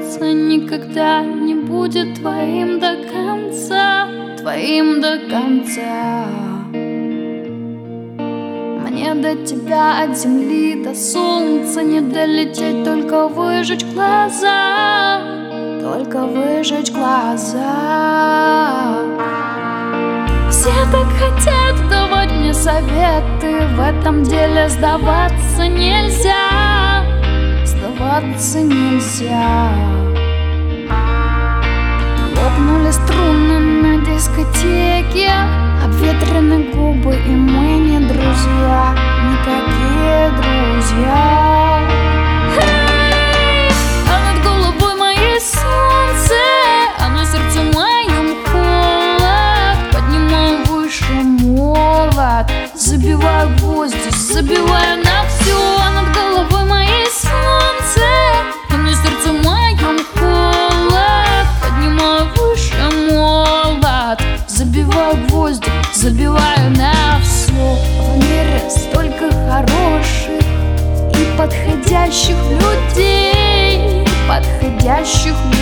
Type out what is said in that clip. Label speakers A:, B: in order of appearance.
A: сердце никогда не будет твоим до конца, твоим до конца. Мне до тебя от земли до солнца не долететь, только выжечь глаза, только выжечь глаза. Все так хотят давать мне советы, в этом деле сдаваться нельзя, сдаваться нельзя. Лопнули струны на дискотеке, обветрены губы, и мы не друзья, никакие друзья. А над головой моей солнце, а на сердце моем холод. Поднимаю выше молот, забиваю гвозди, забиваю на все. А над головой моей солнце, а на сердце моем холод. Поднимаю выше молот, забиваю гвозди, забиваю на все. В мире столько хороших и подходящих людей, подходящих людей.